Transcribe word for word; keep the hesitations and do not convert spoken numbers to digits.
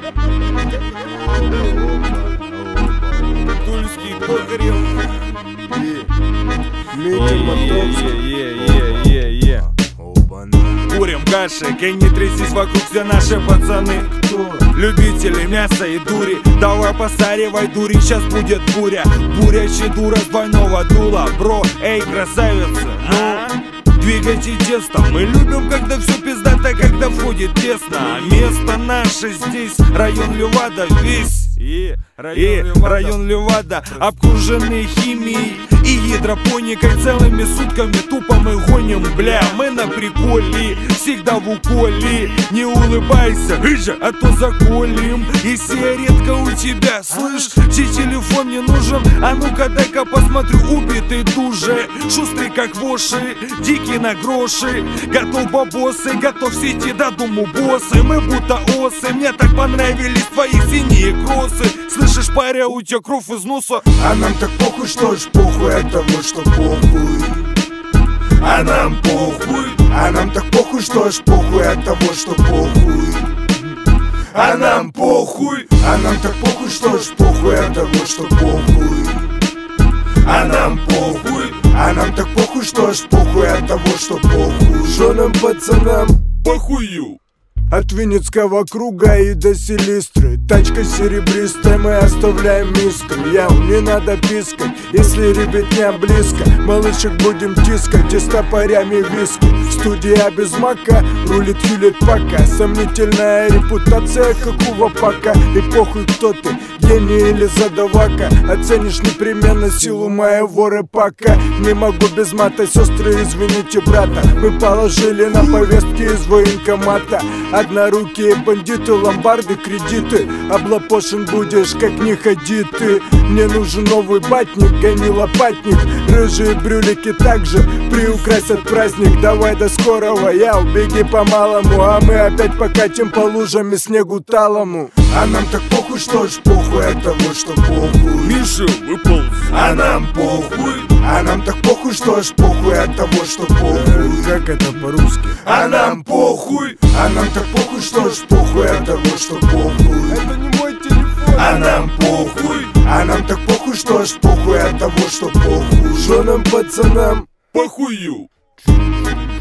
Тульский погрел. Курим гаши, не трясись, вокруг все наши пацаны. Кто? Любители мяса и дури. Давай посаривай дури, сейчас будет буря. Буря чедура с двойного дула. Бро, эй, красавица, ну двигайте тесто. Мы любим, когда все пиздато, когда входит тесно. А место наше здесь, район Левада весь. И район, и Левада. район Левада обкруженный химией и гидропоникой. Целыми сутками тупо мы гоним, бля. Мы на приколе, всегда в уколе. Не улыбайся, ыжа, а то заколем. И сигаретка у тебя, слышь, чей телефон не нужен? А ну-ка дай-ка посмотрю, убитый дуже. Шустрый как воши, дикий на гроши. Готов бабосы, готов сети до дому боссы. Мы будто осы, мне так понравились твои синие кроссы. Слышишь, паря, у тебя кровь из носа. А нам так похуй, что ж похуй от того, что похуй. А нам похуй. А нам так похуй, что ж похуй от того, что похуй. А нам похуй. А нам так похуй, что ж похуй от того, что похуй. А нам похуй. А нам так похуй, что ж похуй от того, что похуй. Что нам, пацанам, похую. От Винницкого круга и до Селистры. Тачка серебристая, мы оставляем миску. Яу, не надо пискать, если ребятня близко. Малышек будем тискать и стопорями виски. Студия без мака, рулит Хьюлетт пока. Сомнительная репутация, как у Вапака. И похуй, кто ты, гений или задавака. Оценишь непременно силу моего рэпака. Не могу без мата, сестры, извините, брата. Мы положили на повестки из военкомата. Однорукие бандиты, ломбарды, кредиты. Облапошен будешь, как не ходи ты. Мне нужен новый батник, гони лопатник. Рыжие брюлики также приукрасят праздник. Давай до скорого, я убеги по-малому. А мы опять покатим по лужам и снегу талому. А нам так похуй, что ж похуй от того, что похуй. Миша выпал. А нам похуй. А нам так похуй, что ж похуй от того, что похуй. Как это по-русски? А нам похуй. А нам так похуй, что ж похуй от того, что похуй. Это не мой телефон. А нам похуй. А нам так похуй, что ж похуй от того, что похуй. Что нам, пацанам, похую.